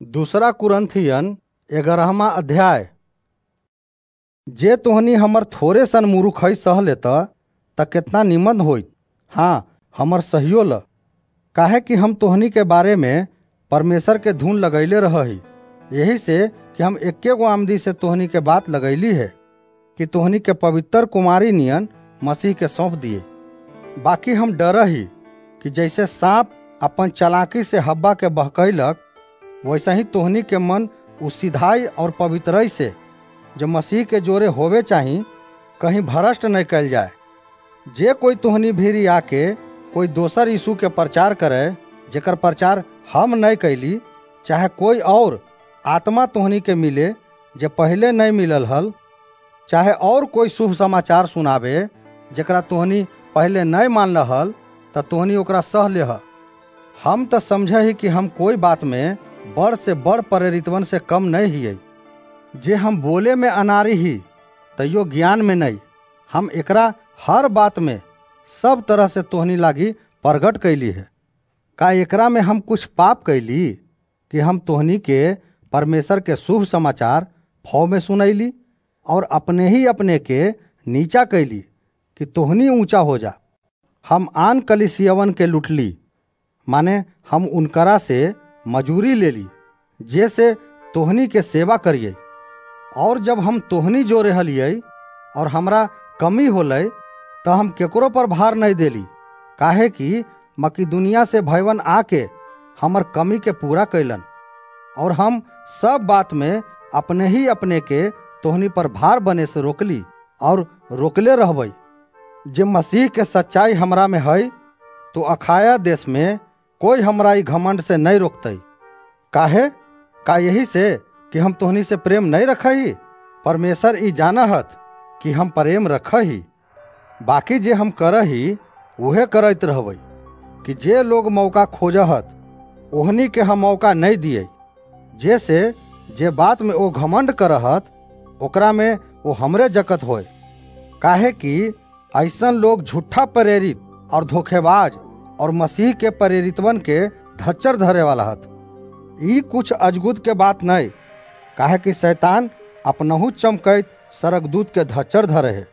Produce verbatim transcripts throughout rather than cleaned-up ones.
दूसरा कुरंथियन ग्यारहवां अध्याय। जे तोहनी हमर थोड़े सन मुरुखई सह लेत त केतना निमन होइत। हाँ, हमर सहियो ल, काहे कि हम तोहनी के बारे में परमेश्वर के धुन लगैले रही। यही से कि हम एक्के गो आमदी से तोहनी के बात लगैली है कि तोहनी के पवित्र कुमारी नियन मसीह के सौंप दिए। बाकी हम डरही कि जैसे सांप अपन चालाकी से हब्बा के बहकैलक, वैसे ही तोहनी के मन उस सिधाई और पवित्रई से जो मसीह के जोरे होवे चाही कहीं भ्रष्ट नहीं कैल जाए। जे कोई तोहनी भीरी आके कोई दोसर यीशु के प्रचार करे जेकर प्रचार हम नहीं कैली, चाहे कोई और आत्मा तोहनी के मिले जे पहले नहीं मिलल हल, चाहे और कोई शुभ समाचार सुनावे जेकरा तोहनी पहले नहीं मान हल, त तोहनी ओकरा सह लेह। हम तो समझे ही कि हम कोई बात में बड़ से बड़ प्रेरितवन से कम नहीं हियै। जे हम बोले में अनारी ही तैयो ज्ञान में नहीं। हम एकरा हर बात में सब तरह से तोहनी लागी प्रगट कैली है। का एकरा में हम कुछ पाप कैली कि हम तोहनी के परमेश्वर के शुभ समाचार फौ में सुनैली और अपने ही अपने के नीचा कैली कि तोहनी ऊंचा हो जा। हम आन कलिसियवन के लुटली, माने हम उनकरा से मजूरी ले ली जैसे तोहनी के सेवा करिए। और जब हम तोहनी जो रहलियै और हमरा कमी होलै तो हम केकरो पर भार नहीं देली, काहे कि मकिदुनिया से भयवन आके हमर कमी के पूरा कैलन। और हम सब बात में अपने ही अपने के तोहनी पर भार बने से रोकली और रोकले रहबै। जे मसीह के सच्चाई हमरा में है तो अखाया देश में कोई हमरा ई घमंड से नहीं रोकतै। काहे का यही से कि हम तोहनी से प्रेम नहीं रखही? परमेश्वर ई जानहत कि हम प्रेम रखही। बाकी जे हम करही उहे करैत रहबै कि जे लोग मौका खोजहत ओहनी के हम मौका नहीं दिए, जैसे जे बात में वो घमंड करहत ओकरा में वो हमरे जकत होए। काहे कि ऐसन लोग झूठा प्रेरित और धोखेबाज और मसीह के प्रेरितवन के धच्चर धरे वाला हत। ई कुछ अजगुद के बात नहीं, काहे कि शैतान अपनहु चमकैत सरकदूत के धच्चर धरे है।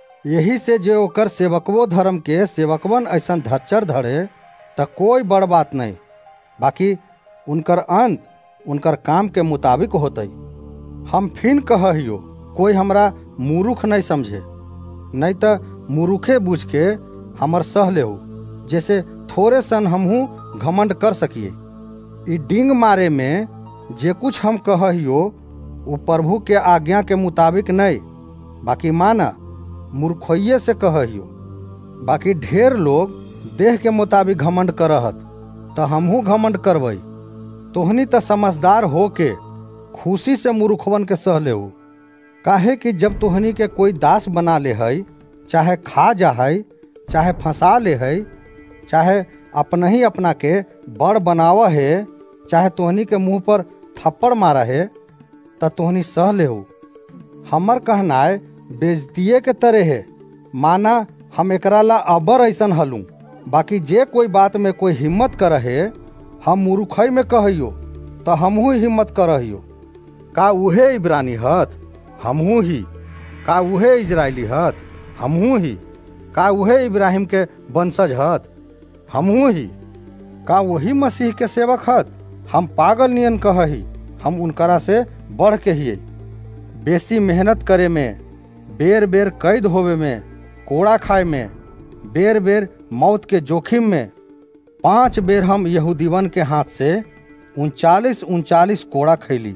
यही से जे ओकर सेवकवो धर्म के सेवकवन ऐसन धच्चर धरे त कोई बड़ बात नहीं। बाकी उनकर अंत उनकर काम के मुताबिक होतै। हम फिन कहियो कोई हमरा मूर्ख नहीं समझे, नहीं त मूर्खे बुझ के हमर सह लेहु, जैसे थोड़े सन हमहू घमंड कर सकिए। ई डिंग मारे में जे कुछ हम कहियो वो प्रभु के आज्ञा के मुताबिक नहीं, बाकी माना मूर्खइये से कहियो। बाकी ढेर लोग देह के मुताबिक घमंड करहत त हमहू घमंड करबै। तोहनी त समझदार हो के खुशी से मूर्खवन के सह लेहु। काहे कि जब तोहनी के कोई दास बना ले है, चाहे खा जा है, चाहे फंसा ले है, चाहे अपना ही अपना के बड़ बनावा है, चाहे तोहनी के मुंह पर थप्पड़ मारा है, त तोहनी सह लेहु। हमर कहनाय बेइज्जतिये के तरह है, माना हम एकरा ला अबर ऐसन हलूं। बाकी जे कोई बात में कोई हिम्मत करहे हम मूर्खई में कहियो तो हमहू हिम्मत करहियो। का उहे इब्रानी हत? हमहू ही। का उहे इजराइली हत? हमहू ही। का उहे इब्राहिम के वंशज हत? हमहू ही। का वही मसीह के सेवक हत? हम पागल नियन कही, हम उनकरा से बढ़ के हिये। बेसी मेहनत करे में, बेर बेर कैद होवे में, कोड़ा खाए में, बेर बेर मौत के जोखिम में। पांच बेर हम यहूदीवन के हाथ से उनचालीस उनचालीस कोड़ा खैली।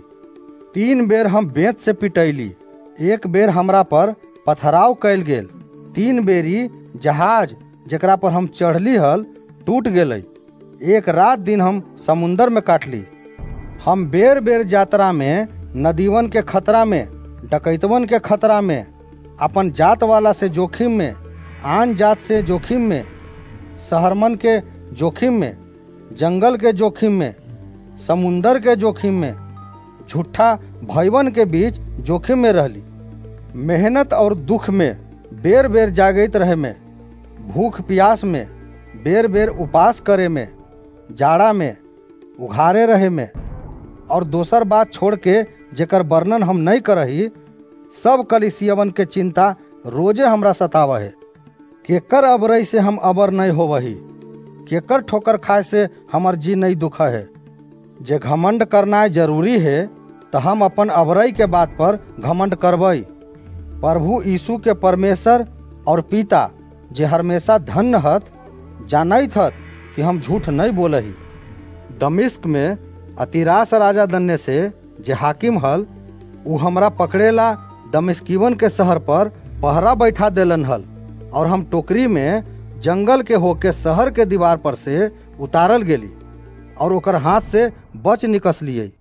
तीन बेर हम बेंत से पिटैली। एक बेर हमरा पर पथराव कैल गेल। तीन बेरी जहाज जेकरा पर हम चढ़ली हल टूट गेलै। एक रात दिन हम समुंदर में काटली। हम बेर बेर यात्रा में, नदीवन के खतरा में, डकैतवन के खतरा में, अपन जात वाला से जोखिम में, आन जात से जोखिम में, शहरमन के जोखिम में, जंगल के जोखिम में, समुंदर के जोखिम में, झूठा भयवन के बीच जोखिम में रहली। मेहनत और दुख में, बेर बेर जागैत रहे में, भूख प्यास में, बेर बेर उपास करे में, जाड़ा में, उघारे रहे में और दोसर बात छोड़ के जेकर वर्णन हम नहीं करही, सब कलीसियवन के चिंता रोजे हमरा सताव है। केकर अबरई से हम अबर नहीं होवही, केकर ठोकर खाए से हमर जी नहीं दुख है। जे घमंड करना जरूरी है तो हम अपन अबरई के बात पर घमंड करबई। प्रभु यीशु के परमेश्वर और पिता जे हमेशा धन्य हत, जानत हत कि हम झूठ नहीं बोलही। दमिश्क में अतिरास राजा दन्ने से जे हाकिम हल, उ हमरा पकड़ेला दमिश्किवन के शहर पर पहरा बैठा देलन हल, और हम टोकरी में जंगल के होके शहर के दीवार पर से उतारल गेली और ओकर हाथ से बच निकसलिए।